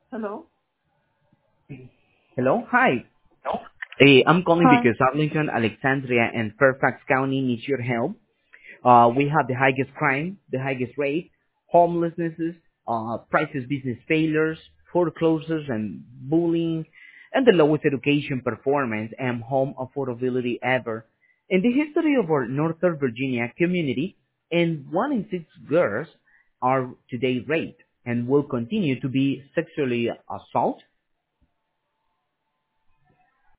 Hello? Hello? Hi. No. I'm calling Hi. because Arlington, Alexandria, and Fairfax County needs your help. We have the highest crime, the highest rate, homelessnesses, prices business failures, foreclosures and bullying, and the lowest education performance and home affordability ever. In the history of our Northern Virginia community, and 1 in 6 girls are today raped and will continue to be sexually assaulted